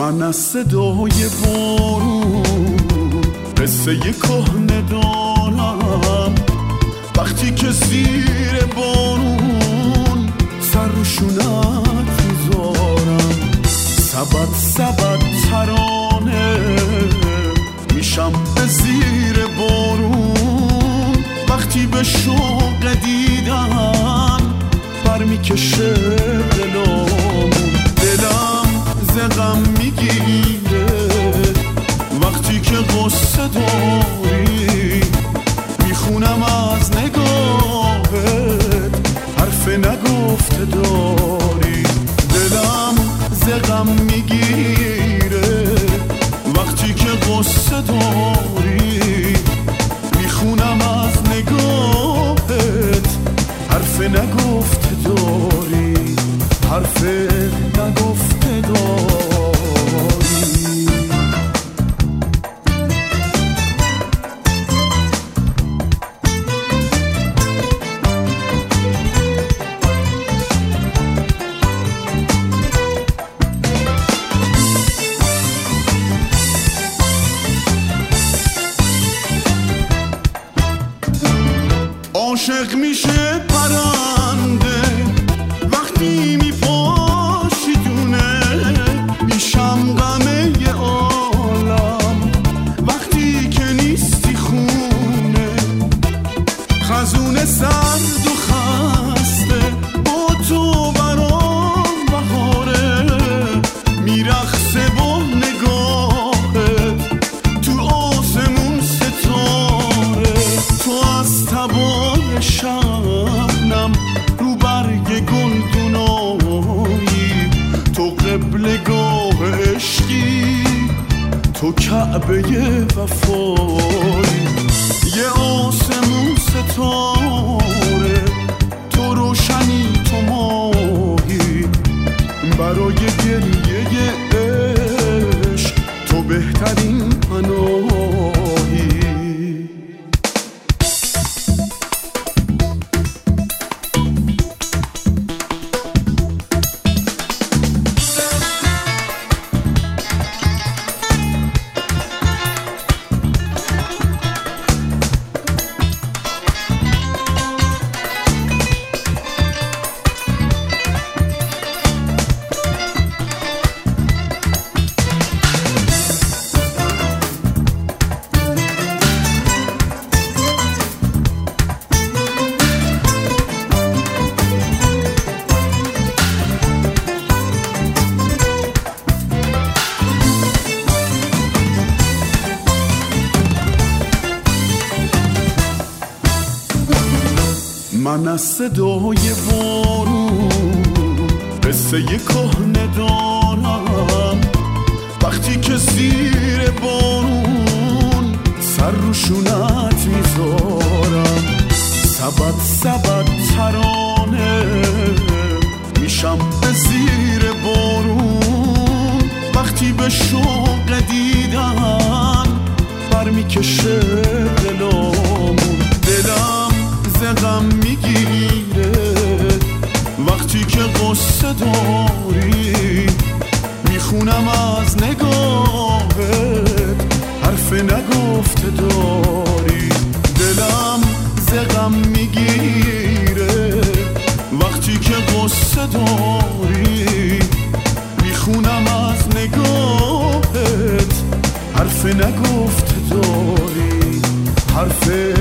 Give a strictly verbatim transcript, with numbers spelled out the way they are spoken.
من از صدای بارون قصه کهنه دارم، وقتی که زیر بارون سر رو شونت میذارم، سبد سبد ترانه میشم به زیر بارون، وقتی به شوق دیدن برمیکشه دلامون، دلم ز غم میگیره وقتی که غصه داری، میخونم از نگاهت حرف نگفته داری، دلم ز غم میگیره وقتی که غصه داری، میخونم از نگاهت حرف نگفته داری، حرف نگفته داری. عاشق میشه پرنده وقتی میپاشیدونه، میشم غمه عالم وقتی که نیستی خونه، خزونه سرد و خسته با تو برام بهاره، میرخصه با نگاهت تو آسمون ستاره، تو از تبار شبنم رو برگ گلدونایی، تو قبلگاه عشقی، تو کعبه وفایی، یه آسمون ستاره، تو روشنی تو ماهی، برای گریه عشق تو بهترین پناهی. من از صدای بارون قصه کهنه دارم، وقتی که زیر بارون سر رو شونت میذارم، سبد سبد ترانه میشم به زیر بارون، وقتی به شوق دیدن برمیکشه دلامون، دلم ز غم میگیره وقتی که غصه داری، میخونم از نگاهت حرف نگفته داری، دلم ز غم میگیره وقتی که غصه داری، میخونم از نگاهت حرف نگفته داری، حرف